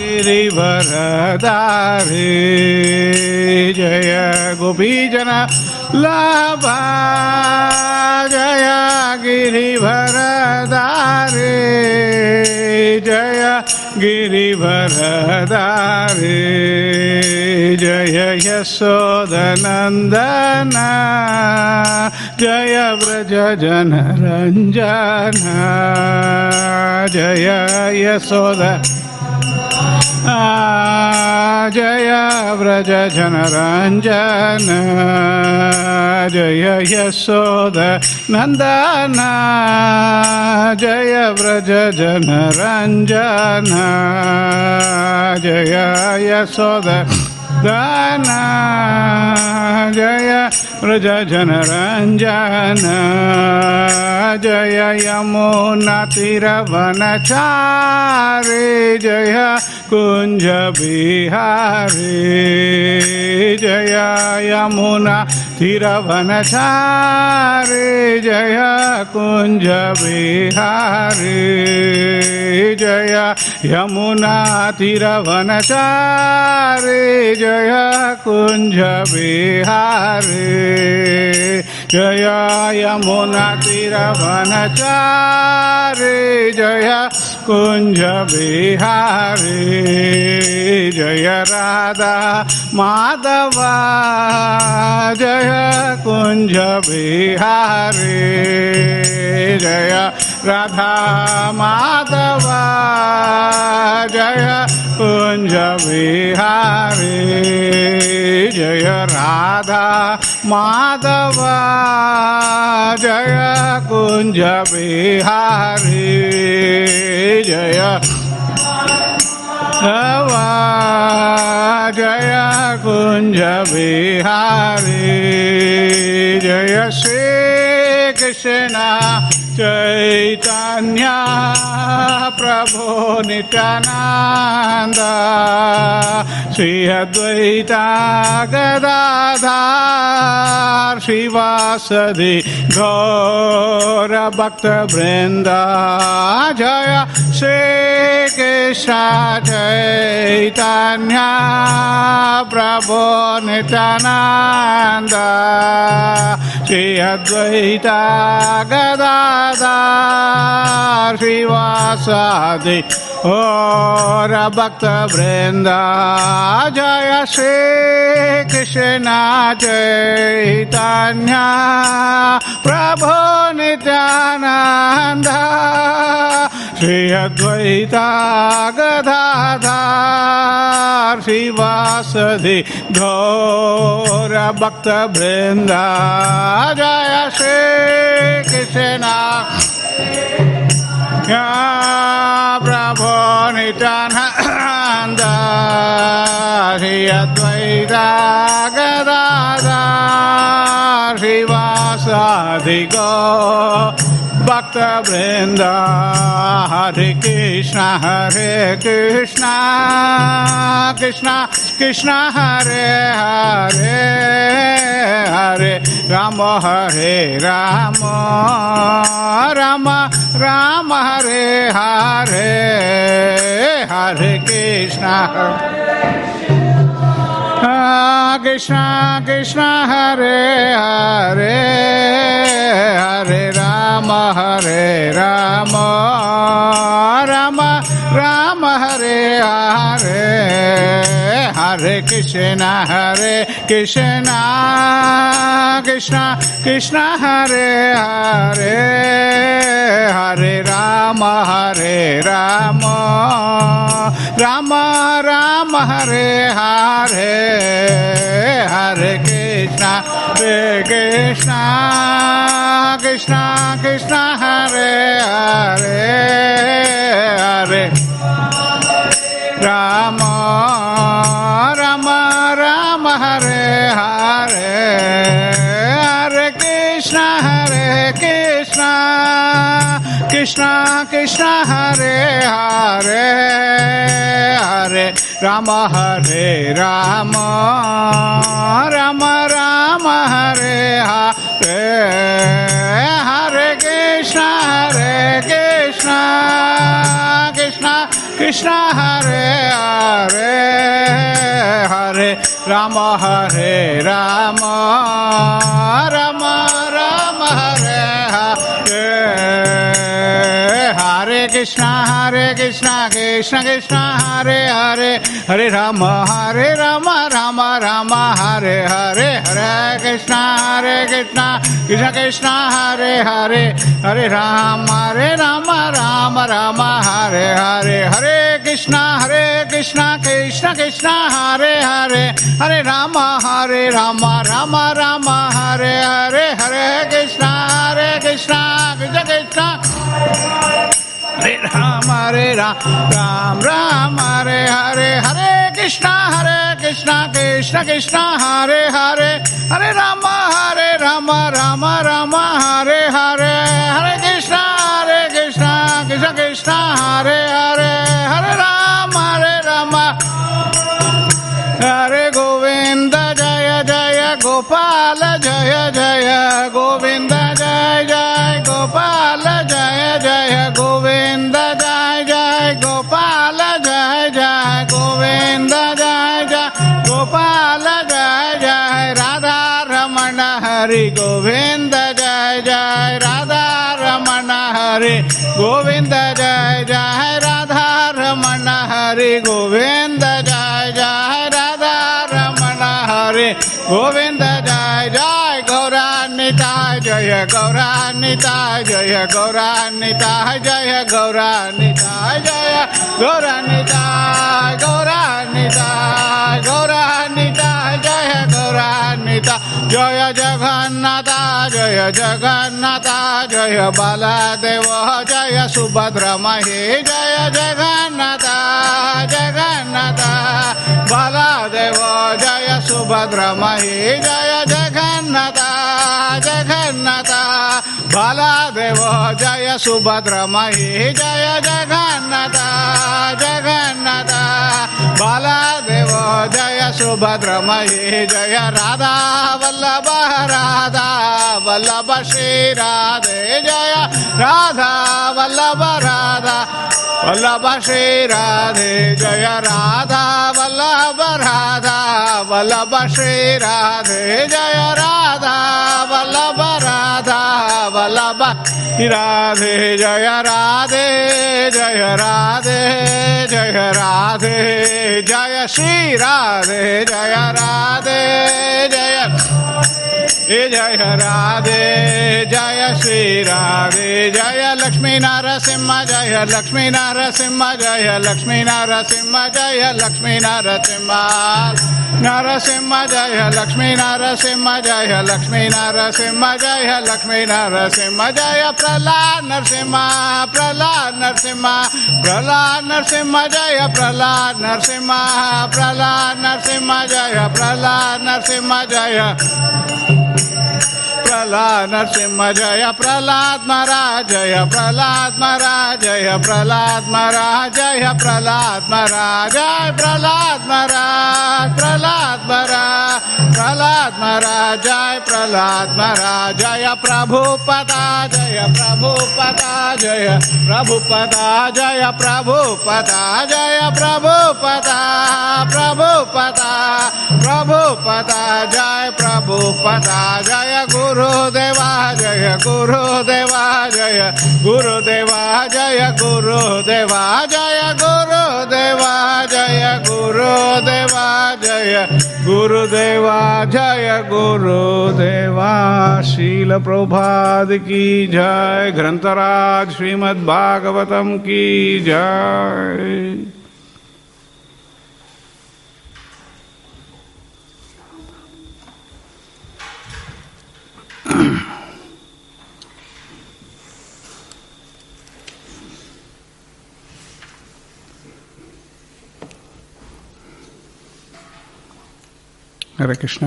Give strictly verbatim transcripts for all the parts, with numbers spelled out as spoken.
गिरिवरधारी जय गोपीजन लाभा जय गिरिवरधारी जय गिरिवरधारी जय यशोदनंदन जय व्रज जनरंजन जय यशोद जय व्रज जनरंजन जय यशोद नंदन जय व्रज जनरंजन जय यशोद दाना जय व्रज जनरंजन जय यमुना तीरवनचारी जय कुंज बिहारी जय यमुना तीरवनचारी जय कुंज बिहारी जय यमुना तीरवनचारी जय कुंज बिहारी जय यमुना तीरवनचारी जय कुंज बिहारी जय राधा माधवा जय कुंज बिहारी जय राधा माधवा जय कुंज बिहारी जय राधा माधवा जय कुंज बिहारी जय हवा जय कुंज बिहारी जय श्री कृष्ण चैतन्य प्रभु नित्यानंद श्री अद्वैता गदाधर श्रीवासदि गौर भक्त वृंद जय श्री कृष्ण चैतन्य प्रभु नित्यानंद श्री अद्वैता गदाधर श्रीवासादि और भक्त वृंद जय श्री कृष्ण चैतन्य प्रभु नित्यानंद श्री अद्वैता गदाधर श्रीवासदि गौर भक्त वृंद जय श्री कृष्ण प्रभु नित्यानंद श्री अद्वैता गदाधर श्रीवासादि गौर भक्त वृंद हरे कृष्ण हरे कृष्ण कृष्ण कृष्ण हरे हरे हरे राम हरे राम राम राम हरे हरे हरे कृष्ण कृष्ण कृष्ण हरे हरे हरे राम हरे राम राम राम हरे हरे हरे कृष्ण हरे कृष्ण कृष्ण कृष्ण हरे हरे हरे राम हरे राम राम राम हरे हरे हरे कृष्ण हरे कृष्ण कृष्ण कृष्ण हरे हरे हरे राम राम राम हरे हरे हरे कृष्ण हरे कृष्ण कृष्ण कृष्ण हरे हरे हरे राम हरे राम राम राम हरे हरे हरे कृष्ण हरे कृष्ण कृष्ण कृष्ण हरे राम हरे राम राम राम हरे हरे हरे कृष्णा हरे कृष्णा कृष्ण कृष्ण हरे हरे हरे राम हरे राम राम राम हरे हरे हरे कृष्णा हरे कृष्णा कृष्ण कृष्ण हरे हरे हरे राम हरे राम राम राम हरे हरे हरे कृष्णा हरे कृष्णा कृष्ण कृष्ण हरे हरे हरे राम हरे राम राम राम हरे हरे हरे कृष्णा हरे कृष्णा कृष्ण कृष्ण हरे राम हरे राम राम राम हरे हरे हरे कृष्णा हरे कृष्णा कृष्ण कृष्ण हरे हरे हरे राम हरे राम राम राम हरे हरे हरे कृष्णा हरे कृष्णा कृष्ण कृष्ण हरे हरे हरे राम हरे राम हरे गोविंद जय जय गोपाल जय जय गोविंद जय जय गोपाल जय जय गोविंद जय जय गोपाल जय जय गोविंद जय जय गोपाल जय जय राधा रमण हरि गोविंद जय जय राधा रमण हरि गोविंद जय जय राधा रमण हरि गोविंद जय जय राधा रमण हरि गोविंद जय जय गौरान्विताय जय गौरान्विताय जय गौरान्विताय जय गौरान्विताय जय गौरान्विताय गौरान्विताय गौरान्विताय जय गौरान्विताय जय जगन्नाथ जय जगन्नाथ जय बालादेव जय सुभद्रा महे जय जगन्नाथ जगन्नाथ बालादेव जय सुभद्रा महे जय जगन्नाथ जगन्नाथ बालादेव जय सुभद्रा महे जय जगन्नाथ जगन्नाथ बालादेव जय सुभद्रा महे जय राधा वल्लभ राधा वल्लभ श्री राधे जय राधा वल्लभ राधा वल्लभ श्री राधे जय राधा वल्लभ राधा वल्लभ श्री राधे जय राधा वल्लभ राधा वल्लभ राधे जय राधे जय राधे जय राधे जय श्री राधे जय राधे जय जय राधे जय श्री राधे जय लक्ष्मी नरसिंह जय लक्ष्मी नरसिंह जय लक्ष्मी नरसिंह जय लक्ष्मी नरसिंह नरसिंह जय लक्ष्मी नरसिंह जय लक्ष्मी नरसिंह जय लक्ष्मी नरसिंह जय प्रहलाद नरसिंह प्रहलाद नरसिंह प्रहलाद नरसिंह जय प्रहलाद नरसिंह प्रहलाद नरसिंह जय प्रहलाद नरसिंह जय प्रहलाद नरसिंह जय प्रहलाद महाराज जय प्रहलाद महाराज जय प्रहलाद महाराज जय प्रहलाद महाराज जय प्रहलाद महाराज प्रहलाद महाराज प्रहलाद महाराज जय प्रहलाद महाराज जय प्रभुपदा जय प्रभुपदा जय प्रभुपदा जय प्रभुपदा जय प्रभुपदा प्रभुपदा प्रभुपदा जय प्रभुपदा जय गुरु गुरुदेवा जय गुरुदेवा जय गुरुदेवा जय गुरुदेवा जय गुरुदेवा जय गुरुदेवा जय गुरुदेवा जय गुरुदेवा। शील प्रभुपाद की जय। ग्रंथराज श्रीमद् भागवतम की जय। हरे कृष्णा।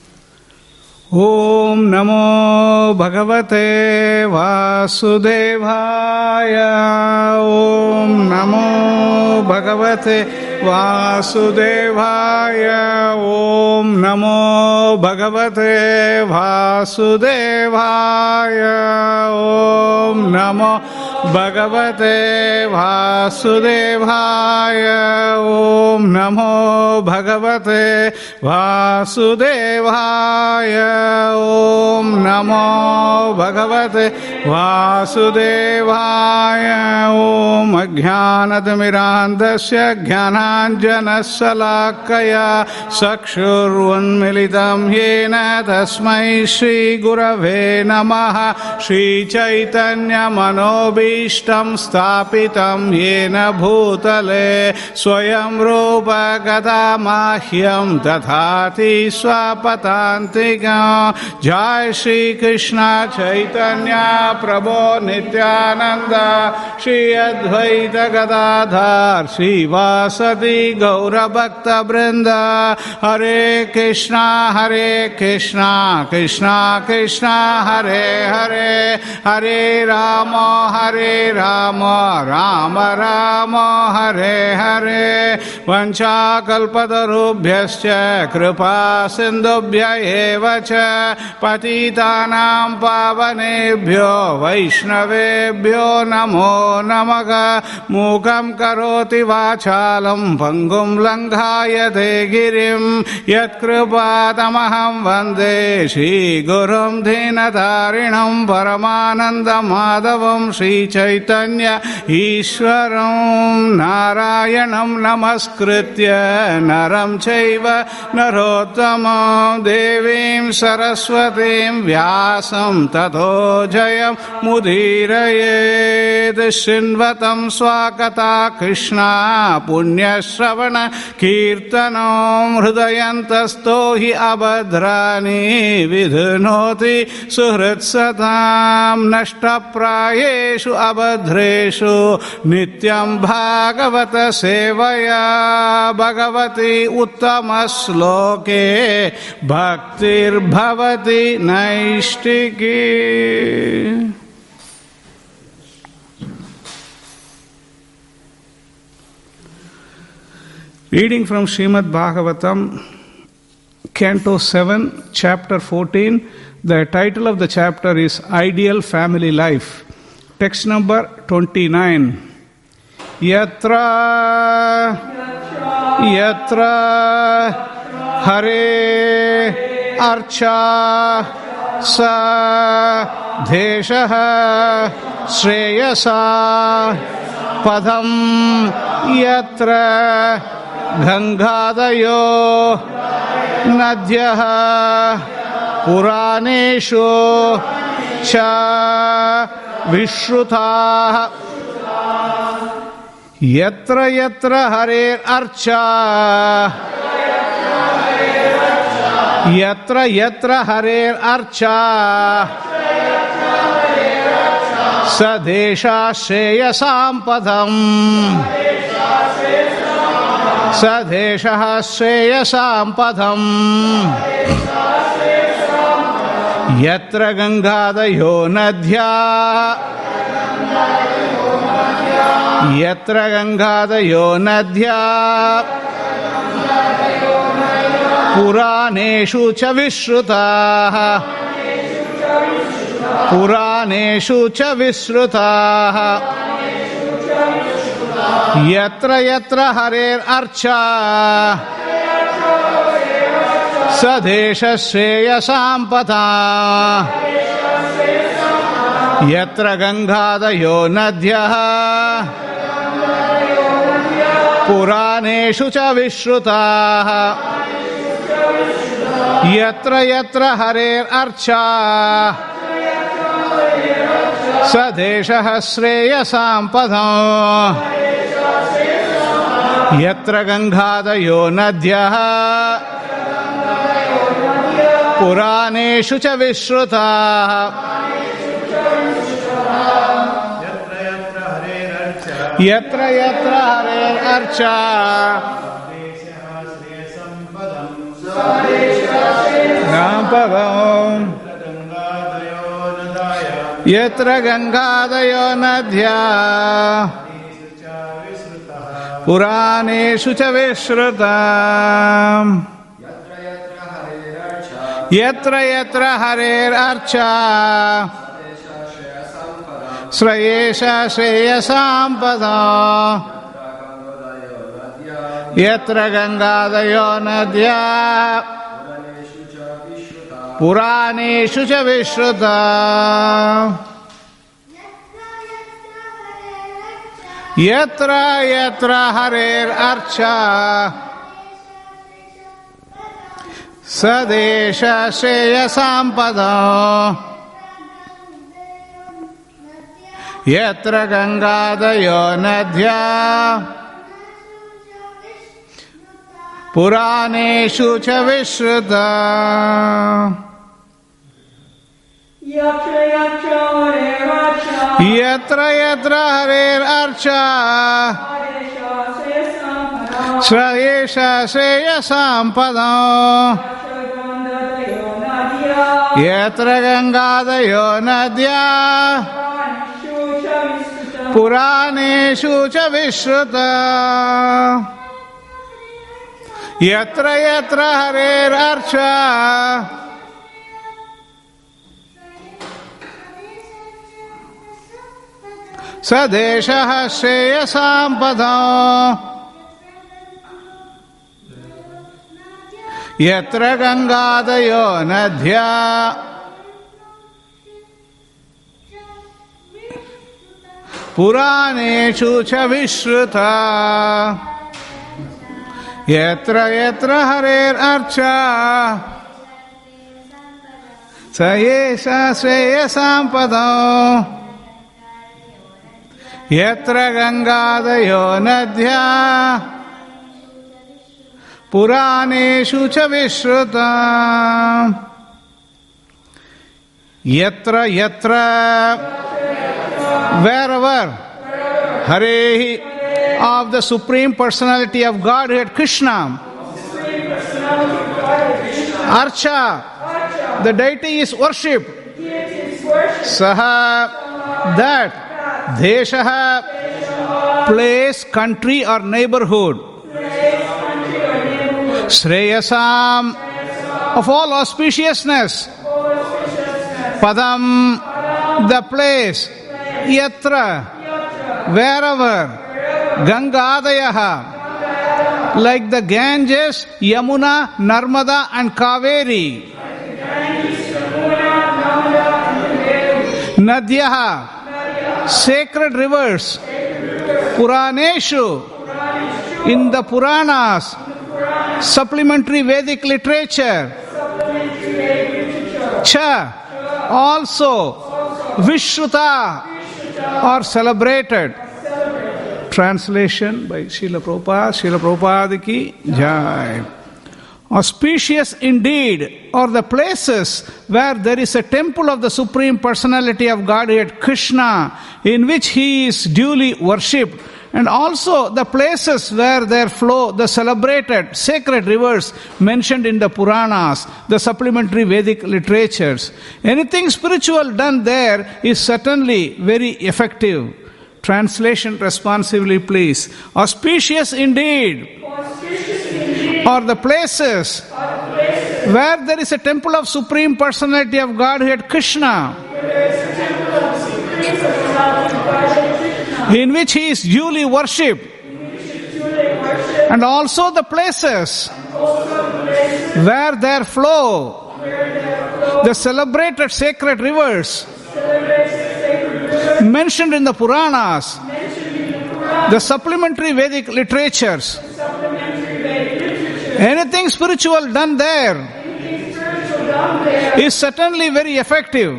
ओम नमो भगवते वासुदेवाय। ओम नमो भगवते वासुदेवाय। ओम नमो भगवते वासुदेवाय। ओम नमो भगवते वासुदेवाय। ओम नमो भगवते वासुदेवाय। ओम नमो भगवते वासुदेवाय। ओम अज्ञानतिमिरान्धस्य ज्ञानाञ्जनशलाकया चक्षुरुन्मीलितं येन तस्मै श्रीगुरवे नमः। श्रीचैतन्यमनोभीष्टं स्थापितं येन भूतले स्वयं रूप गदा मह्यं दधाति स्वपदान्तिकं। जय श्री कृष्ण चैतन्य प्रभो नित्यानंद श्री अद्वैत गदाधर श्रीवासदि गौरभक्त वृंद। हरे कृष्णा हरे कृष्णा कृष्णा कृष्णा हरे हरे हरे राम हरे राम राम राम हरे हरे। वंशाकल्पतरुभ्यश्च कृपा सिन्धुभ्य एव च पतितानां पावनेभ्यो वैष्णवेभ्यो नमो नमः। मूकं करोति वाचालं पङ्गुं लङ्घायते गिरिं यत्कृपातमहं वन्दे श्रीगुरुं दीनतारिणं परमानन्दमाधवं श्रीचैतन्य ईश्वरं नारायणं नमस्कृत्य नरं चैव नरोत्तमं देवीं सरस्वतीं व्यासं ततो जयं मुदीरयेत्। शृण्वतं स्वागता कृष्णा पुण्यश्रवण कीर्तनं हृदयन्तस्थो हि अभद्राणि विधुनोति सुहृत्सतां। नष्टप्रायेषु अभद्रेषु नित्यं भागवत सेवया Bhagwati उत्तमश्लोके भक्तिर्भवति नैष्टिकी। Reading from Srimad Bhagavatam, Canto seven, Chapter fourteen. The title of the chapter is Ideal Family Life. Text number twenty-nine. Yatra Yatra Hare Archa Sa Deshaha Shreyasa Padam Yatra Gangadayo Nadyaha Puraneshu Cha Vishrutaha. Yatra yatra Hare Archa Yatra yatra Hare Archa Sadesha Shreyasam Padam Sadesha Shreyasam Padam. Yatra Gangadayo Nadya Yatra Gangadayo Nadya Puraneshu cha Vishrutaha Puraneshu cha Vishrutaha. Yatra yatra Hare Archa Sadesha Shreyasam Padam Yatra Gangadayo Nadyaha Puraneshu cha Vishrutaha. Yatra yatra Hare Archa Sadesha Shreyasam Padam Yatra Gangadayo Nadyaha Puraneshu cha Vishrutaha. Yatra yatra Hare Archa Padam Yatra Gangadayo Nadya Puraneshu cha Vishrutam. Yatra yatra harer archa. Shrayesha shreya sampada. Yatra gangadayo nadya. Puraneshu cha Vishrutam. Yatra yatra harer archa. Sadesha shreya sampada. Yatra gangadayo nadya. Puraneshu cha Vishruta. Yatra yatra harer archa. Yatra yatra harer archa. Shrayesha shreya sampada. Yatra gangadayo nadya. Puraneshu cha Vishruta. Yatra yatra harer archa. Sadesha shreya sampada. Yatra gangadayo nadya. Puraneshu cha Vishruta. Yatra yatra harer archa. Sayesha shreya sampada. Yatra gangadayo nadya. Puraneshu cha Vishruta. Yatra yatra, wherever, Hare of the Supreme Personality of Godhead Krishna. Archa, the deity is worshipped. Saha, that. Deshaha, place, country or neighborhood. Shreyasam, of all auspiciousness. Padam, the place. Yatra, wherever. Gangadayaha, like the Ganges, Yamuna, Narmada and Kaveri. Nadyaha, sacred rivers. Puraneshu, in the Puranas, supplementary Vedic literature. Cha, also, Vishruta, or celebrated. Translation by Srila Prabhupada. Srila Prabhupada ki jai. Auspicious indeed are the places where there is a temple of the Supreme Personality of Godhead Krishna, in which He is duly worshipped, and also the places where there flow the celebrated sacred rivers mentioned in the Puranas, the supplementary Vedic literatures. Anything spiritual done there is certainly very effective. Translation responsively, please. Auspicious indeed are the places where there is a temple of Supreme Personality of Godhead Krishna, in which He is duly worshipped, and also the places where there flow the celebrated sacred rivers mentioned in the Puranas, the supplementary Vedic literatures. Anything spiritual done there is certainly very effective.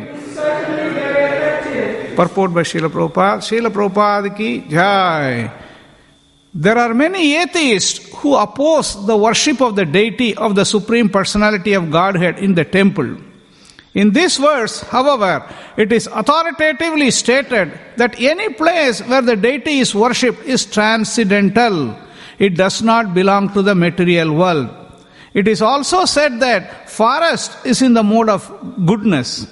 Purport by Srila Prabhupada. Srila Prabhupada ki jai. There are many atheists who oppose the worship of the deity of the Supreme Personality of Godhead in the temple. In this verse, however, it is authoritatively stated that any place where the deity is worshipped is transcendental. It does not belong to the material world. It is also said that forest is in the mode of goodness.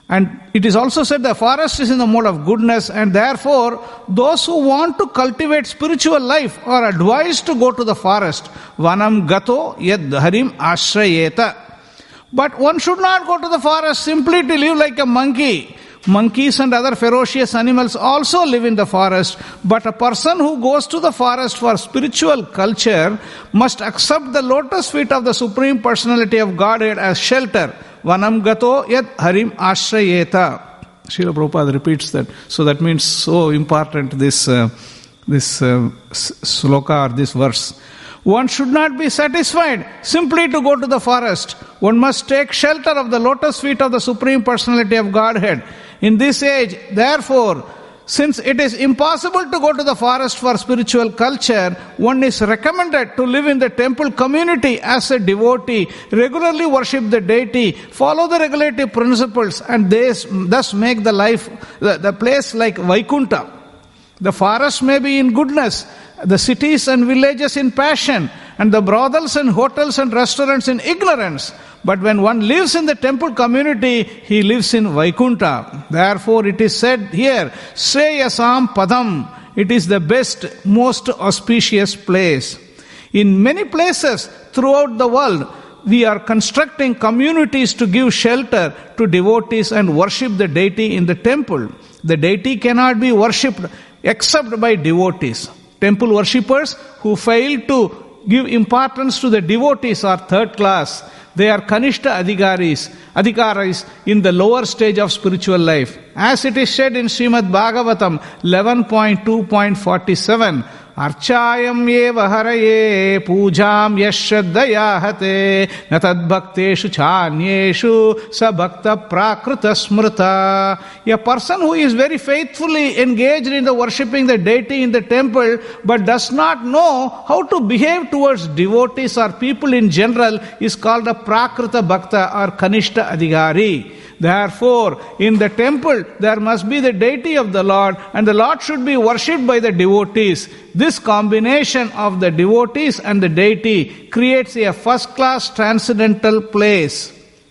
And it is also said the forest is in the mode of goodness, and therefore those who want to cultivate spiritual life are advised to go to the forest. Vanam gato yad harim ashrayeta. But one should not go to the forest simply to live like a monkey. Monkeys and other ferocious animals also live in the forest, but a person who goes to the forest for spiritual culture must accept the lotus feet of the Supreme Personality of Godhead as shelter. Vanam gato yad harim ashrayeta. Srila Prabhupada repeats that. So that means so important, this uh, this uh, sloka or this verse. One should not be satisfied simply to go to the forest. One must take shelter of the lotus feet of the Supreme Personality of Godhead. In this age, therefore, since it is impossible to go to the forest for spiritual culture, one is recommended to live in the temple community as a devotee, regularly worship the deity, follow the regulative principles, and this, thus make the life, the, the place like Vaikuntha. The forest may be in goodness, the cities and villages in passion, and the brothels and hotels and restaurants in ignorance. But when one lives in the temple community, he lives in Vaikuntha. Therefore it is said here, Shreyasam Padam. It is the best, most auspicious place. In many places throughout the world, we are constructing communities to give shelter to devotees and worship the deity in the temple. The deity cannot be worshipped except by devotees. Temple worshippers who fail to give importance to the devotees are third class. They are Kanishta Adhikaris, Adhikaris in the lower stage of spiritual life. As it is said in Srimad Bhagavatam eleven point two point forty-seven, Archayam eva haraye pujam yashraddaya hate natad bhakteshu chanyeshu sa bhakta prakrita smrta. A person who is very faithfully engaged in the worshipping the deity in the temple but does not know how to behave towards devotees or people in general is called a prakrita bhakta or kanishta adhikari. Therefore, in the temple, there must be the deity of the Lord, and the Lord should be worshipped by the devotees. This combination of the devotees and the deity creates a first-class transcendental place.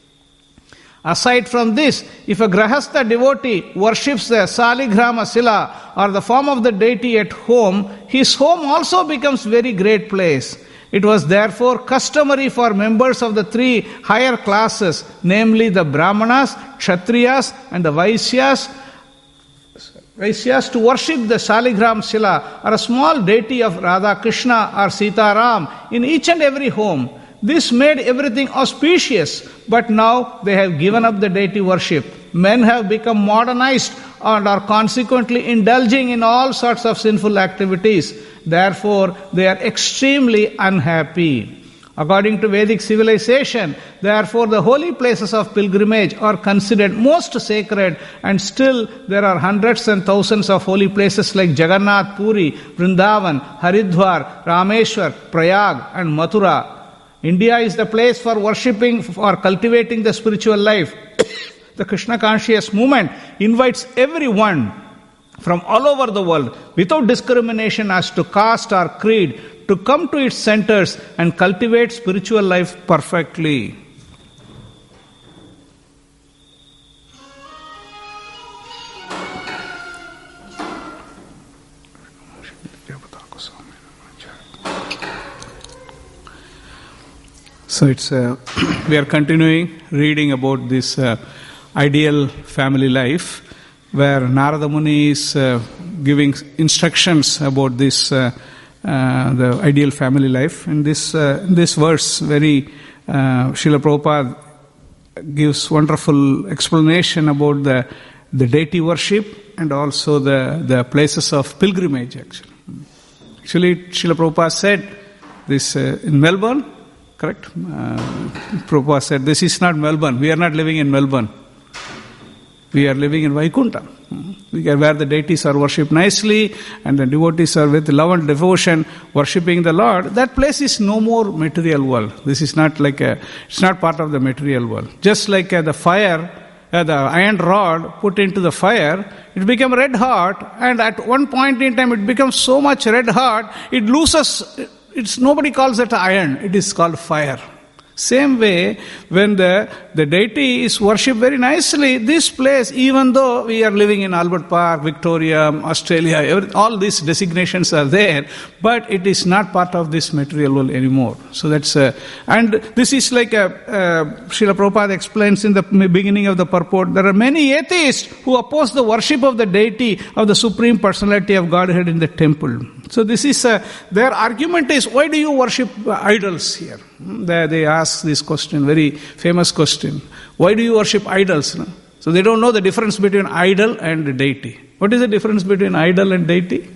Aside from this, if a grahastha devotee worships the Saligrama Sila or the form of the deity at home, his home also becomes very great place. It was therefore customary for members of the three higher classes, namely the Brahmanas, Kshatriyas and the Vaisyas, Vaisyas to worship the Saligram Sila or a small deity of Radha Krishna or Sitaram in each and every home. This made everything auspicious, but now they have given up the deity worship. Men have become modernized and are consequently indulging in all sorts of sinful activities. Therefore, they are extremely unhappy. According to Vedic civilization, therefore the holy places of pilgrimage are considered most sacred, and still there are hundreds and thousands of holy places like Jagannath Puri, Vrindavan, Haridwar, Rameshwar, Prayag and Mathura. India is the place for worshipping or cultivating the spiritual life. The Krishna conscious movement invites everyone from all over the world, without discrimination as to caste or creed, to come to its centers and cultivate spiritual life perfectly. So it's uh, we are continuing reading about this uh, ideal family life, where Narada Muni is uh, giving instructions about this, uh, uh, the ideal family life. In this uh, in this verse, very uh, Srila Prabhupada gives wonderful explanation about the the deity worship and also the, the places of pilgrimage. Actually, actually, Srila Prabhupada said this uh, in Melbourne. Correct? Uh, Prabhupada said, this is not Melbourne. We are not living in Melbourne. We are living in Vaikuntha. We are where the deities are worshipped nicely and the devotees are with love and devotion worshipping the Lord. That place is no more material world. This is not like a, it's not part of the material world. Just like uh, the fire, uh, the iron rod put into the fire, it became red hot, and at one point in time it becomes so much red hot, it loses. It's nobody calls it iron, it is called fire. Same way, when the, the deity is worshipped very nicely, this place, even though we are living in Albert Park, Victoria, Australia, every, all these designations are there, but it is not part of this material world anymore. So that's, uh, and this is like a, uh, Srila Prabhupada explains in the beginning of the purport, there are many atheists who oppose the worship of the deity of the Supreme Personality of Godhead in the temple. So this is, uh, their argument is, why do you worship idols here? They, they ask this question, very famous question. Why do you worship idols? No? So they don't know the difference between idol and deity. What is the difference between idol and deity?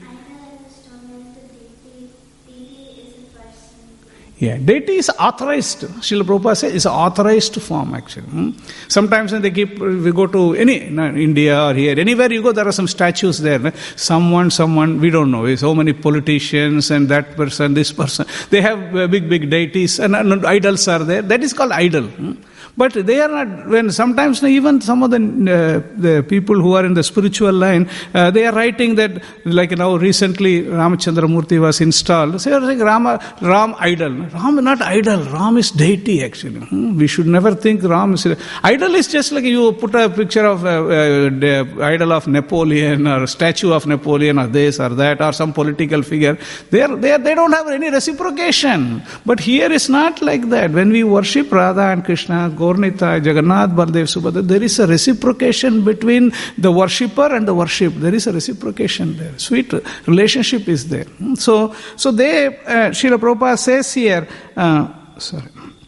Yeah, deity is authorized. Srila Prabhupada says it's an authorized form actually. Hmm? Sometimes when they keep, we go to any, no, India or here, anywhere you go, there are some statues there. No? Someone, someone, we don't know. So many politicians and that person, this person. They have uh, big, big deities and, and idols are there. That is called idol. Hmm? But they are not, when sometimes even some of the, uh, the people who are in the spiritual line, uh, they are writing that, like now recently Ramachandra Murthy was installed. So they are saying Rama, Ram idol. Ram not idol, Ram is deity actually. Hmm? We should never think Ram is, idol is just like you put a picture of uh, uh, the idol of Napoleon or statue of Napoleon or this or that or some political figure. They are, they are, they don't have any reciprocation. But here is not like that. When we worship Radha and Krishna, Gaurnita, Jagannath, Baldev, Subhadra, there is a reciprocation between the worshipper and the worship. There is a reciprocation there. Sweet relationship is there. So, so they, uh, Srila Prabhupada says here, uh, sorry.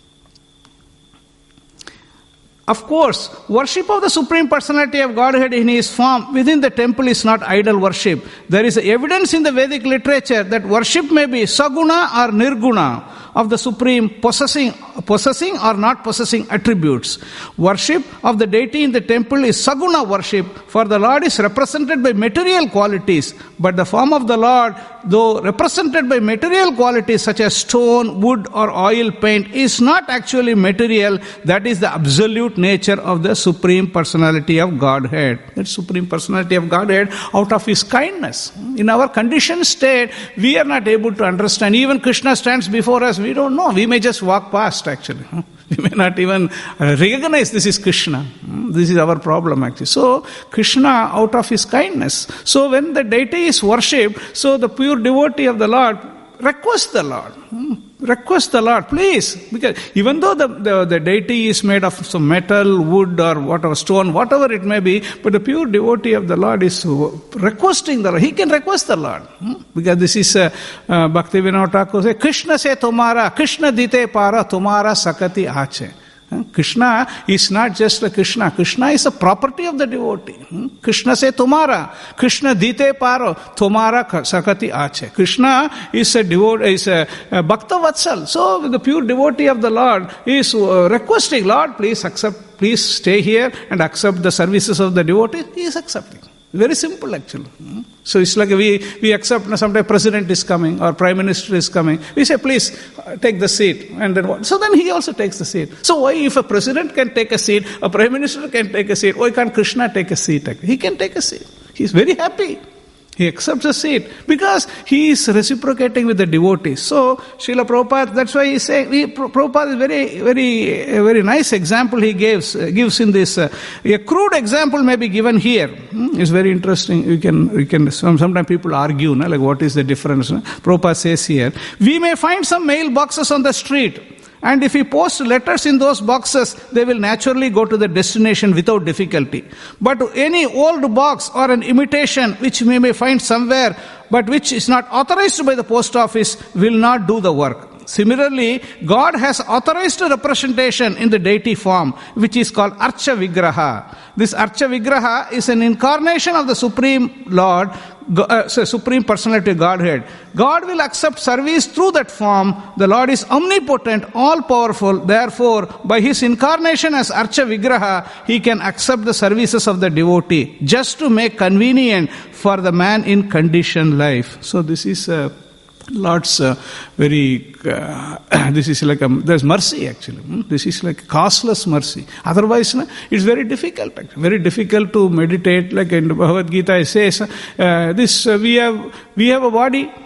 Of course, worship of the Supreme Personality of Godhead in His form within the temple is not idol worship. There is evidence in the Vedic literature that worship may be saguna or nirguna of the Supreme, possessing, possessing or not possessing attributes. Worship of the deity in the temple is saguna worship, for the Lord is represented by material qualities, but the form of the Lord, though represented by material qualities such as stone, wood or oil paint, is not actually material. That is the absolute nature of the Supreme Personality of Godhead. That Supreme Personality of Godhead out of His kindness. In our conditioned state, we are not able to understand. Even Krishna stands before us, we don't know. We may just walk past actually. We may not even recognize this is Krishna. This is our problem actually. So, Krishna out of His kindness. So, when the deity is worshipped, so the pure devotee of the Lord request the Lord. Request the Lord, please. Because even though the, the, the deity is made of some metal, wood or whatever, stone, whatever it may be, but the pure devotee of the Lord is requesting the Lord. He can request the Lord. Because this is uh, uh, Bhaktivinoda Thakur says, Krishna se tumara, Krishna dite para, tumara sakati aache. Krishna is not just a Krishna. Krishna is a property of the devotee. Krishna say tumara. Krishna dite paro. Tumara sakati aache. Krishna is a devotee, is a, a bhakta vatsal. So the pure devotee of the Lord is uh, requesting, Lord, please accept, please stay here and accept the services of the devotee. He is accepting. Very simple actually. So it's like we, we accept, sometimes president is coming or prime minister is coming. We say, please take the seat. And then what? So then he also takes the seat. So why if a president can take a seat, a prime minister can take a seat, why can't Krishna take a seat? He can take a seat. He's very happy. He accepts a seat because he is reciprocating with the devotees. So, Srila Prabhupada, that's why he says, Prabhupada is very, very, a very nice example he gives, uh, gives in this. Uh, a crude example may be given here. Hmm? It's very interesting. You can, you can, sometimes people argue, no? Like what is the difference? No? Prabhupada says here, we may find some mail boxes on the street. And if we post letters in those boxes, they will naturally go to the destination without difficulty. But any old box or an imitation which we may find somewhere, but which is not authorized by the post office, will not do the work. Similarly, God has authorized a representation in the deity form, which is called Archa Vigraha. This Archa Vigraha is an incarnation of the Supreme Lord, uh, Supreme Personality of Godhead. God will accept service through that form. The Lord is omnipotent, all-powerful. Therefore, by His incarnation as Archa Vigraha, He can accept the services of the devotee, just to make convenient for the man in conditioned life. So this is a uh, Lord's uh, very, uh, this is like, a, there's mercy actually. Hmm? This is like costless mercy. Otherwise, no, it's very difficult actually. Very difficult to meditate. Like in Bhagavad Gita it says, uh, this, uh, we have, we have a body,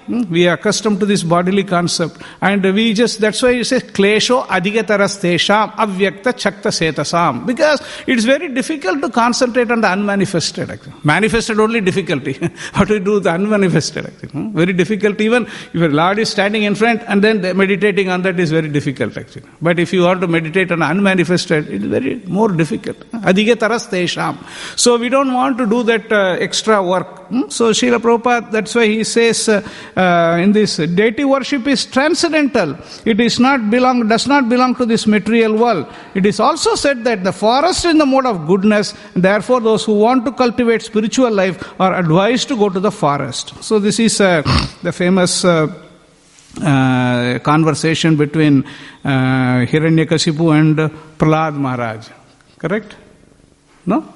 We are accustomed to this bodily concept. And we just, that's why it says, klesho adhigataras avyakta chakta setasam. Because it's very difficult to concentrate on the unmanifested. Actually. Manifested only difficulty. How to do the unmanifested? Actually. Very difficult. Even if your Lord is standing in front and then meditating on that is very difficult actually. But if you want to meditate on unmanifested, it is very more difficult. Adhigataras tesham. So we don't want to do that uh, extra work. So Srila Prabhupada, that's why he says uh, uh, in this, deity worship is transcendental. It is not belong, does not belong to this material world. It is also said that the forest is the mode of goodness, and therefore those who want to cultivate spiritual life are advised to go to the forest. So this is uh, the famous uh, uh, conversation between uh, Hiranyakasipu and Prahlad Maharaj. Correct? No?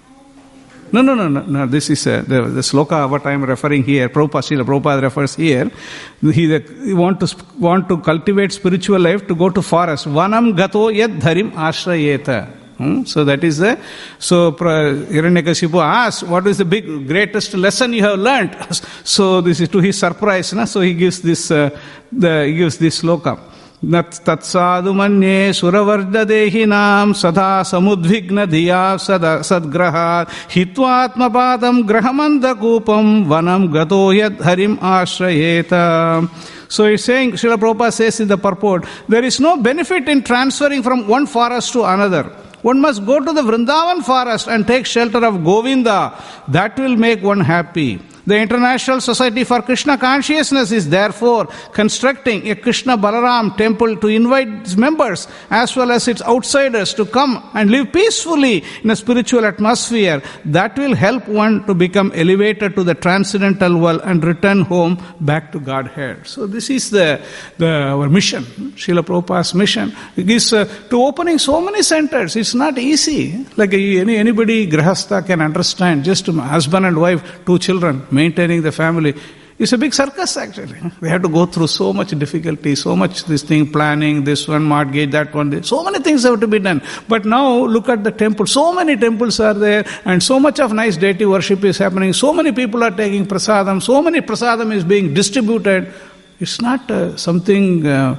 No, no, no, no, no. This is uh, the, the sloka what I am referring here. Prabhupada, Srila Prabhupada refers here. He, the, he want to want to cultivate spiritual life to go to forest. Vanam gato yad dharim ashrayeta. Hmm? So that is the. So Hiranyakasipu asks, "What is the big greatest lesson you have learnt?" So this is to his surprise. Na? So he gives this. Uh, the he gives this sloka. Nat tatsadu manye suravardadehinam sadha samudvigna dhiya sada sadgraha hitvatmapadam grahamandakupam vanam gato yad harim ashrayeta. So he's saying, Srila Prabhupada says in the purport, there is no benefit in transferring from one forest to another. One must go to the Vrindavan forest and take shelter of Govinda. That will make one happy. The International Society for Krishna Consciousness is therefore constructing a Krishna Balaram temple to invite its members as well as its outsiders to come and live peacefully in a spiritual atmosphere. That will help one to become elevated to the transcendental world and return home back to Godhead. So this is the, the our mission, Srila Prabhupada's mission. It is uh, to opening so many centers. It's not easy. Like any anybody grahastha can understand. Just husband and wife, two children, maintaining the family. It's a big circus actually. They have to go through so much difficulty, so much this thing, planning, this one mortgage, that one, this. So many things have to be done. But now look at the temple. So many temples are there and so much of nice deity worship is happening. So many people are taking prasadam. So many prasadam is being distributed. It's not uh, something uh,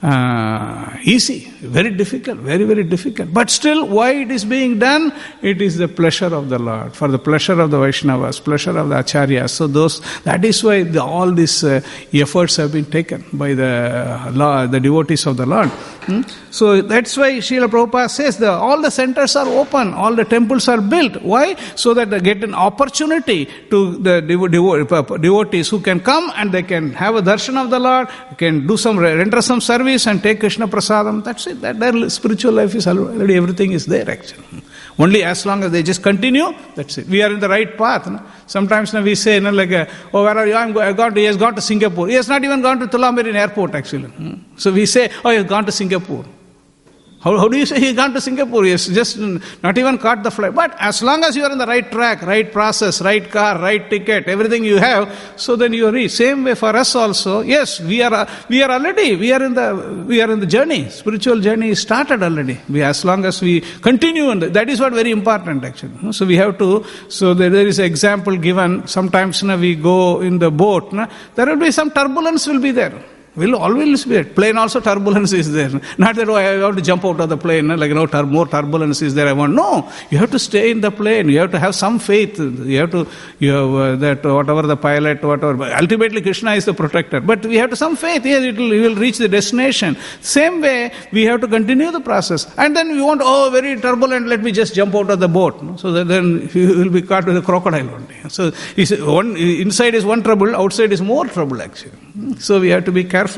uh, easy. Very difficult. Very, very difficult. But still, why it is being done? It is the pleasure of the Lord. For the pleasure of the Vaishnavas, pleasure of the Acharyas. So those, that is why the, all these uh, efforts have been taken by the uh, Lord, the devotees of the Lord. Hmm? So that's why Srila Prabhupada says that all the centers are open, all the temples are built. Why? So that they get an opportunity to the devo- devo- devotees who can come and they can have a darshan of the Lord, can do some, render some service and take Krishna Prasadam. That's it. That their spiritual life is already, everything is there actually. Only as long as they just continue, that's it. We are in the right path. No? Sometimes no, we say, no, like, uh, oh, where are you? I'm go- I got to, he has gone to Singapore. He has not even gone to Tullamarine airport actually. Hmm? So we say, oh, he has gone to Singapore. How, how do you say he has gone to Singapore? He has just not even caught the flight. But as long as you are on the right track, right process, right car, right ticket, everything you have, so then you reach. Same way for us also. Yes, we are we are already, we are in the we are in the journey. Spiritual journey is started already. We, as long as we continue, on the, that is what very important actually. So we have to, so there, there is an example given. Sometimes you know, we go in the boat, you know, there will be some turbulence will be there. Will always be there. Plane also turbulence is there. Not that, oh, I have to jump out of the plane, like, you know, tur- more turbulence is there, I want. No, you have to stay in the plane. You have to have some faith. You have to, you have uh, that, uh, whatever the pilot, whatever. But ultimately, Krishna is the protector. But we have to some faith. Yes, it will, we will reach the destination. Same way, we have to continue the process. And then we want, oh, very turbulent, let me just jump out of the boat. No? So that then you will be caught with a crocodile one day. So one, inside is one trouble, outside is more trouble actually. So we have to be careful.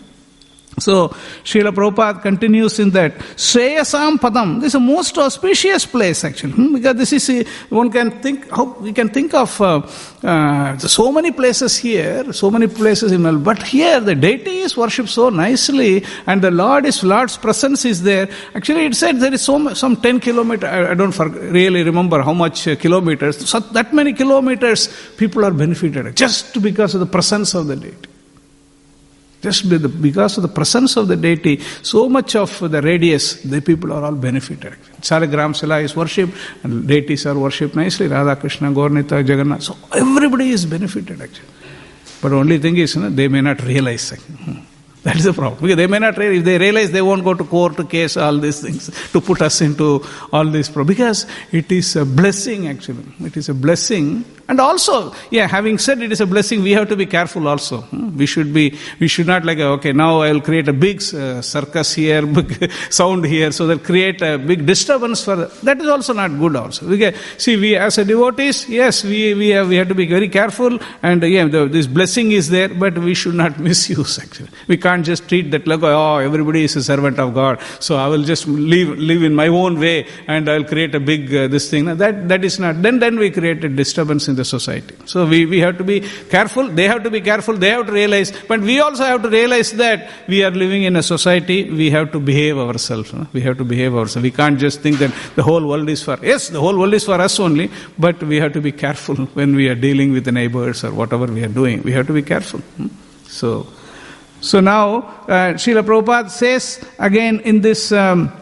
So, Srila Prabhupada continues in that, Shreyasam Padam, this is a most auspicious place actually, because this is, one can think, how we can think of uh, uh, so many places here, so many places in Melbourne, but here the deity is worshipped so nicely, and the Lord is, Lord's presence is there. Actually, it said there is so some ten kilometers, I don't really remember how much uh, kilometers, so that many kilometers people are benefited, just because of the presence of the deity. Just because of the presence of the deity, so much of the radius, the people are all benefited. Salagram Sila is worshipped, and deities are worshipped nicely. Radha, Krishna, Gaurnita, Jagannath. So everybody is benefited actually. But the only thing is, you know, they may not realize. That is the problem. Because they may not realize. If they realize, they won't go to court, to case, all these things, to put us into all this problems. Because it is a blessing, actually. It is a blessing. And also, yeah, having said it is a blessing, we have to be careful also. We should be, we should not like, okay, now I will create a big uh, circus here, big sound here, so that create a big disturbance for, that is also not good also. Because, see, we as a devotees, yes, we we have, we have to be very careful, and uh, yeah, the, this blessing is there, but we should not misuse, actually. We can't just treat that like, oh, everybody is a servant of God, so I will just live live in my own way, and I will create a big uh, this thing. That that is not, then then we create a disturbance in the society. So we, we have to be careful, they have to be careful, they have to realize, but we also have to realize that we are living in a society, we have to behave ourselves. No? We have to behave ourselves. We can't just think that the whole world is for, yes, the whole world is for us only, but we have to be careful when we are dealing with the neighbors or whatever we are doing. We have to be careful. Hmm? So, so now, uh, Srila Prabhupada says again in this, um,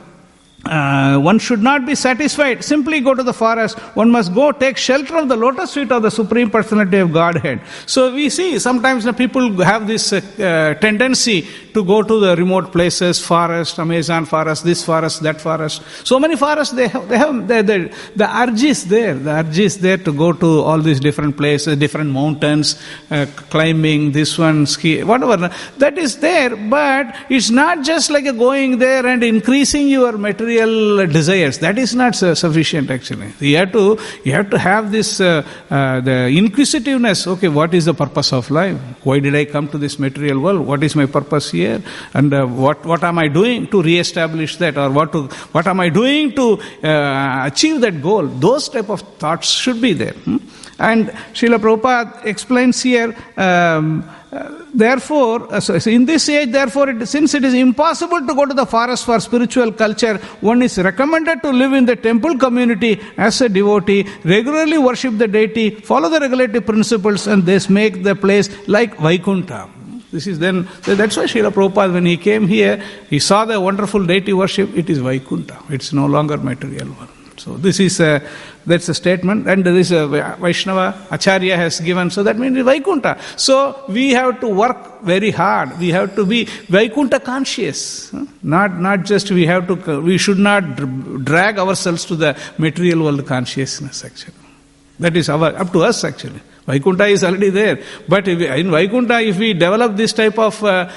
Uh, one should not be satisfied. Simply go to the forest. One must go take shelter of the lotus feet of the Supreme Personality of Godhead. So we see sometimes the people have this uh, uh, tendency to go to the remote places, forest, Amazon forest, this forest, that forest. So many forests they have. They have the, the, the urge is there. The urge is there to go to all these different places, different mountains, uh, climbing, this one, ski, whatever. That is there, but it's not just like a going there and increasing your material desires. That is not sufficient, actually. You have to, you have to have this uh, uh, the inquisitiveness. Okay, what is the purpose of life? Why did I come to this material world? What is my purpose here? And uh, what what am I doing to re-establish that? Or what to what am I doing to uh, achieve that goal? Those type of thoughts should be there. Hmm? And Srila Prabhupada explains here. Um, Uh, therefore, uh, so in this age, therefore, it, since it is impossible to go to the forest for spiritual culture, one is recommended to live in the temple community as a devotee, regularly worship the deity, follow the regulative principles, and this make the place like Vaikuntha. This is then, that's why Srila Prabhupada, when he came here, he saw the wonderful deity worship, it is Vaikuntha. It's no longer material one. So this is a, that's a statement, and there is a Vaishnava Acharya has given, so that means Vaikuntha. So we have to work very hard. We have to be Vaikuntha conscious. Not not just we have to, we should not drag ourselves to the material world consciousness, actually. That is our, up to us, actually. Vaikuntha is already there. But if we, in Vaikuntha, if we develop this type of uh,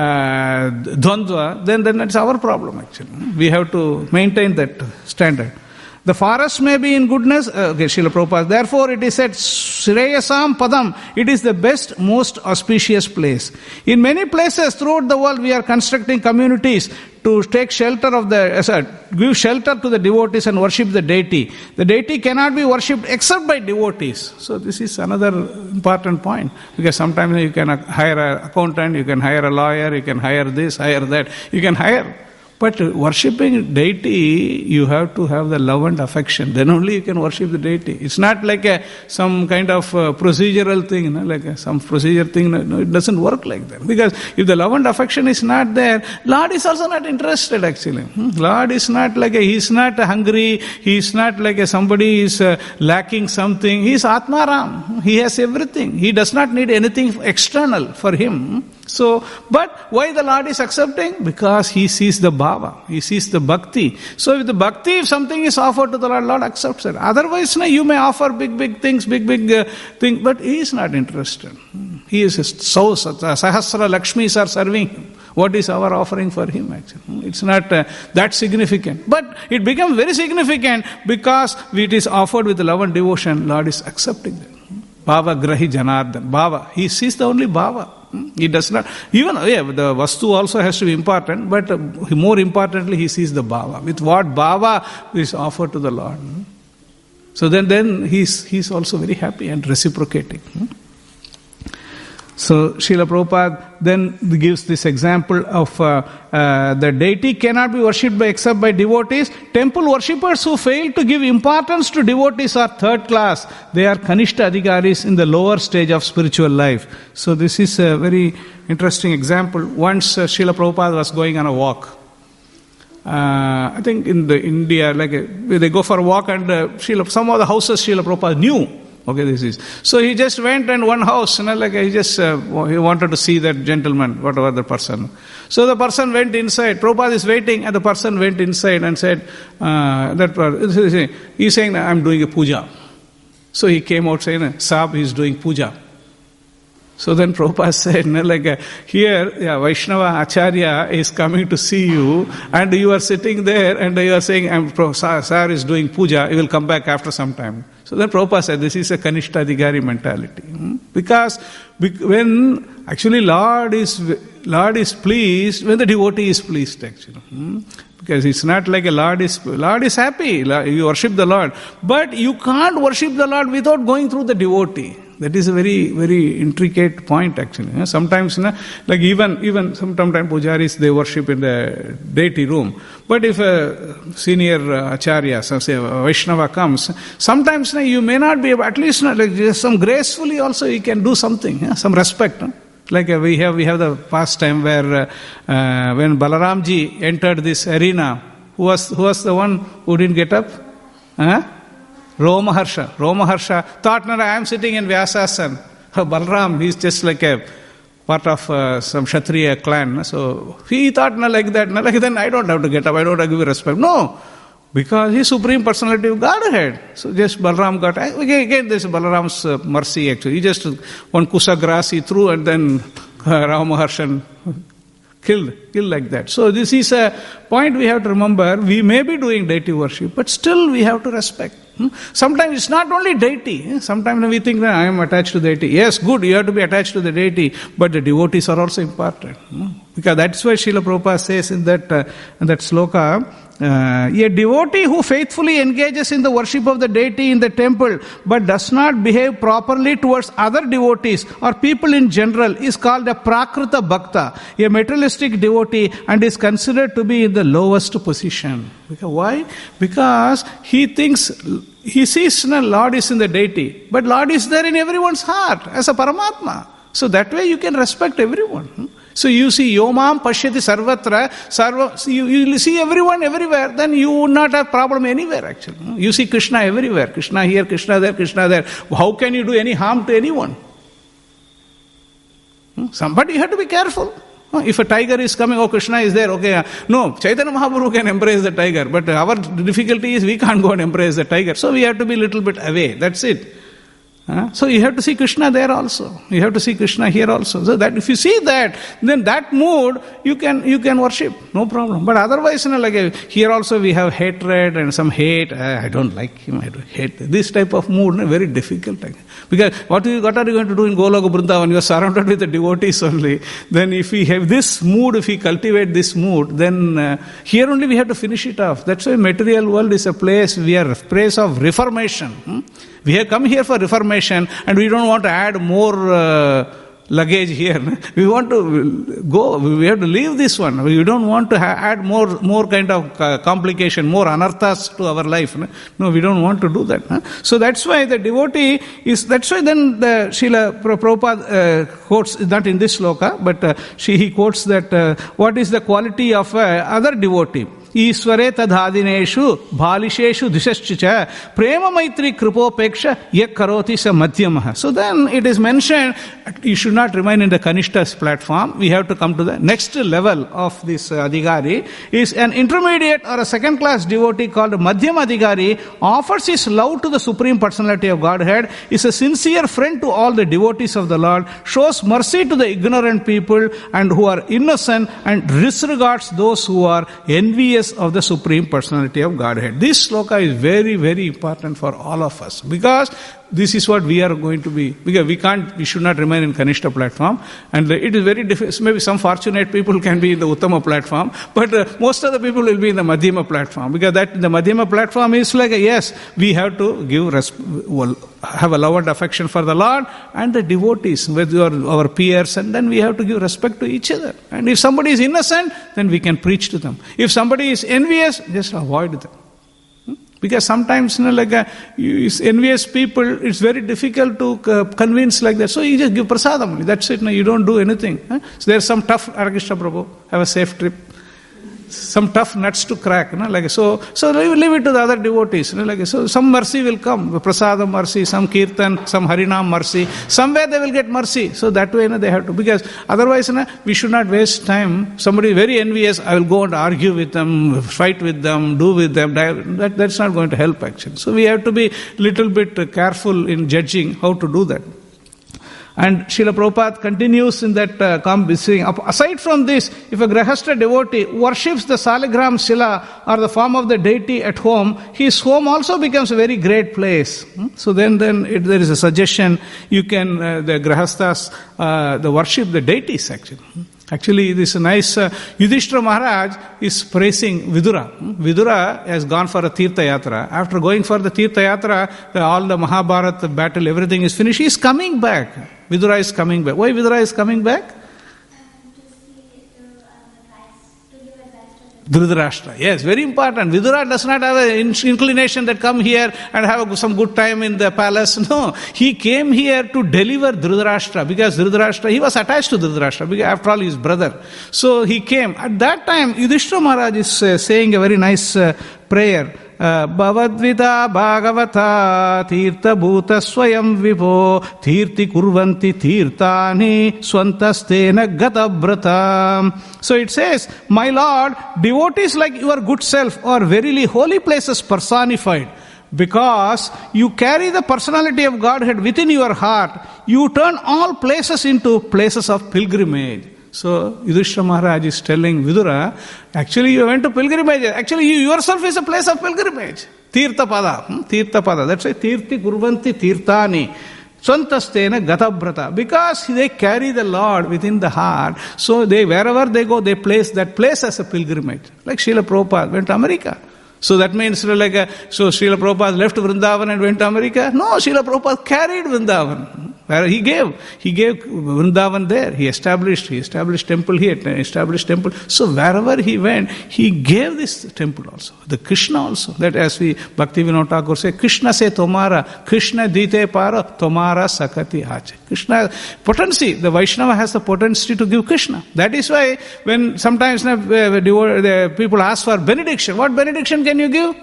uh, dvandva, then, then it's our problem, actually. We have to maintain that standard. The forest may be in goodness, uh, okay, Srila Prabhupada. Therefore, it is said, Shreyasam Padam, it is the best, most auspicious place. In many places throughout the world, we are constructing communities to take shelter of the, uh, sorry, give shelter to the devotees and worship the deity. The deity cannot be worshipped except by devotees. So this is another important point. Because sometimes you can hire an accountant, you can hire a lawyer, you can hire this, hire that, you can hire. But worshipping deity, you have to have the love and affection. Then only you can worship the deity. It's not like a, some kind of uh, procedural thing, you know, like a, some procedure thing. No, it doesn't work like that. Because if the love and affection is not there, Lord is also not interested, actually. Hmm? Lord is not like a, he's not hungry, he's not like a, somebody is uh, lacking something. He's Atmaram. He has everything. He does not need anything external for him. So, but why the Lord is accepting? Because he sees the bhava, he sees the bhakti. So if the bhakti, if something is offered to the Lord, Lord accepts it. Otherwise, no, you may offer big, big things, big, big uh, things, but he is not interested. He is so, Sahasra Lakshmis are serving him. What is our offering for him, actually? It's not uh, that significant. But it becomes very significant because it is offered with love and devotion. Lord is accepting that. Bhava Grahi Janardhan. Bhava. He sees the only bhava. He does not, even, yeah, the vastu also has to be important, but uh, more importantly, he sees the bhava. With what bhava is offered to the Lord. So then, then he's, he's also very happy and reciprocating. So Srila Prabhupada then gives this example of uh, uh, the deity cannot be worshipped by except by devotees. Temple worshippers who fail to give importance to devotees are third class. They are Kanishta Adhikaris in the lower stage of spiritual life. So this is a very interesting example. Once uh, Srila Prabhupada was going on a walk. Uh, I think in the India, like a, they go for a walk and uh, Srila, some of the houses Srila Prabhupada knew. Okay, this is. So he just went and one house, you know, like he just, uh, he wanted to see that gentleman, whatever the person. So the person went inside. Prabhupada is waiting and the person went inside and said, uh, that person, he's saying, I'm doing a puja. So he came out saying, Saab, he's doing puja. So then Prabhupada said, no, like uh, here, yeah, Vaishnava Acharya is coming to see you and you are sitting there and you are saying, I'm, Sir is doing puja, he will come back after some time. So then Prabhupada said, this is a Kanishta Adhikari mentality. Hmm? Because when actually Lord is, Lord is pleased, when the devotee is pleased actually. Hmm? Because it's not like a Lord is, Lord is happy, you worship the Lord. But you can't worship the Lord without going through the devotee. That is a very, very intricate point actually. Sometimes, like even, even sometimes pujaris, they worship in the deity room. But if a senior acharya, say Vaishnava comes, sometimes you may not be able, at least like some gracefully also you can do something, some respect. Like we have, we have the pastime where uh, when Balaramji entered this arena, who was, who was the one who didn't get up? Huh? Romaharsha. Romaharsha thought, no, I am sitting in Vyasasana. Balram, he's just like a part of uh, some Kshatriya clan. So he thought, no, like that, no, like then I don't have to get up, I don't have to give respect. No, because he's Supreme Personality of Godhead. So just Balram got, again, again this is Balaram's uh, mercy actually. He just one kusa grass he threw and then uh, Romaharshan killed, killed like that. So this is a point we have to remember. We may be doing deity worship, but still we have to respect. Hmm? Sometimes it's not only deity. Sometimes we think that I am attached to the deity. Yes, good, you have to be attached to the deity, but the devotees are also important. Hmm? Because that's why Srila Prabhupada says in that, uh, in that sloka, Uh, a devotee who faithfully engages in the worship of the deity in the temple but does not behave properly towards other devotees or people in general is called a prakrita bhakta, a materialistic devotee, and is considered to be in the lowest position. Because why? Because he thinks, he sees no, Lord is in the deity, but Lord is there in everyone's heart as a Paramatma. So that way you can respect everyone. Hmm? So you see, Yomam Pashyati Sarvatra, sarva, you, you see everyone everywhere, then you would not have problem anywhere actually. You see Krishna everywhere, Krishna here, Krishna there, Krishna there. How can you do any harm to anyone? Somebody you have to be careful. If a tiger is coming, oh Krishna is there, okay. No, Chaitanya Mahaprabhu can embrace the tiger, but our difficulty is we can't go and embrace the tiger. So we have to be a little bit away, that's it. Uh, so you have to see Krishna there also. You have to see Krishna here also. So that if you see that, then that mood you can you can worship, no problem. But otherwise, you know, like uh, here also we have hatred and some hate. Uh, I don't like him. I don't hate this type of mood. No, very difficult. Like, because what you, what are you going to do in Goloka Vrindavan? You are surrounded with the devotees only. Then if we have this mood, if we cultivate this mood, then uh, here only we have to finish it off. That's why material world is a place we are a place of reformation. Hmm? We have come here for reformation and we don't want to add more uh, luggage here. We want to go, we have to leave this one. We don't want to ha- add more more kind of uh, complication, more anarthas to our life. No, we don't want to do that. Huh? So that's why the devotee is, that's why then the Srila Prabhupada uh, quotes, not in this sloka, but uh, she, he quotes that uh, what is the quality of uh, other devotee? Isware tadhadineshu bhalisheshu dishascha prema maitri kripopeksha yak karoti sa madhyamah. So then it is mentioned, you should not remain in the Kanishta's platform. We have to come to the next level of this uh, Adhikari. Is an intermediate or a second class devotee called Madhyam Adhikari, offers his love to the Supreme Personality of Godhead, is a sincere friend to all the devotees of the Lord, shows mercy to the ignorant people and who are innocent, and disregards those who are envious of the Supreme Personality of Godhead. This sloka is very, very important for all of us, because this is what we are going to be. Because we can't, we should not remain in Kanishta platform, and it is very difficult. Maybe some fortunate people can be in the Uttama platform, but uh, most of the people will be in the Madhyama platform, because that the Madhyama platform is like a, yes, we have to give resp- well, have a love and affection for the Lord and the devotees, with our, our peers, and then we have to give respect to each other. And if somebody is innocent, then we can preach to them. If somebody is envious, just avoid them. Because sometimes, you know, like uh, you, envious people, it's very difficult to uh, convince like that. So you just give prasadam. That's it. No, you don't do anything. Huh? So there's some tough Hare Krishna Prabhu. Have a safe trip. some tough nuts to crack. You know, like so, so leave, leave it to the other devotees. You know, like so, some mercy will come, prasadam mercy, some kirtan, some harinam mercy. Somewhere they will get mercy. So that way, you know, they have to, because otherwise, you know, we should not waste time. Somebody very envious, I will go and argue with them, fight with them, do with them. That that's not going to help actually. So we have to be little bit careful in judging how to do that. And Srila Prabhupada continues in that uh, calm saying, aside from this, if a Grahastha devotee worships the Saligram Shila or the form of the deity at home, his home also becomes a very great place. So then, then it, there is a suggestion, you can, uh, the Grahasthas, uh, the worship the deities actually. Actually, this nice, uh, Yudhishthira Maharaj is praising Vidura. Vidura has gone for a Tirtha Yatra. After going for the Tirtha Yatra, uh, all the Mahabharata battle, everything is finished. He is coming back. Vidura is coming back. Why Vidura is coming back? Dhritarashtra. Yes, very important. Vidura does not have an inclination that come here and have some good time in the palace. No, he came here to deliver Dhritarashtra because Dhritarashtra, he was attached to Dhritarashtra because after all, his brother. So he came. At that time, Yudhishthira Maharaj is uh, saying a very nice uh, prayer. Bhavadvita Bhagavata Tirtha Bhuta Swayam Vipo Tirti Kurvanti Tirtani Swantastena Gatabrata. So it says, my Lord, devotees like your good self are verily holy places personified. Because you carry the personality of Godhead within your heart, you turn all places into places of pilgrimage. So Yudhishthira Maharaj is telling Vidura, actually you went to pilgrimage. Actually you yourself is a place of pilgrimage. Tirtha Pada. Hmm? Tirtha Pada. That's why Tirti Kurvanti Tirtani. Swantastena Gatabrata. Because they carry the Lord within the heart. So they wherever they go, they place that place as a pilgrimage. Like Srila Prabhupada went to America. So that means like a, so Srila Prabhupada left Vrindavan and went to America? No, Srila Prabhupada carried Vrindavan. Where he gave, he gave Vrindavan there. He established, he established temple here, established temple. So wherever he went, he gave this temple also. The Krishna also. That as we Bhaktivinoda Thakur say, Krishna se tomara, Krishna dite para, tomara sakati hache. Krishna, potency, the Vaishnava has the potency to give Krishna. That is why when sometimes uh, the people ask for benediction, what benediction can you give?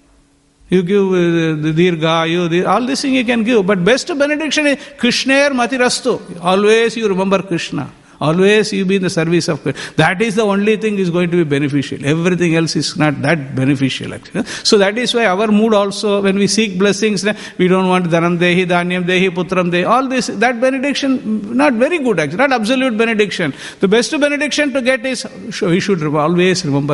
You give uh, the dirgha, you, the, all this thing you can give. But best benediction is Krishnair matirastu. Always you remember Krishna. Always you be in the service of Krishna. That is the only thing is going to be beneficial. Everything else is not that beneficial actually. So that is why our mood also, when we seek blessings, we don't want dhanam dehi, dhanyam dehi, putram dehi. All this, that benediction, not very good actually. Not absolute benediction. The best benediction to get is, we should always remember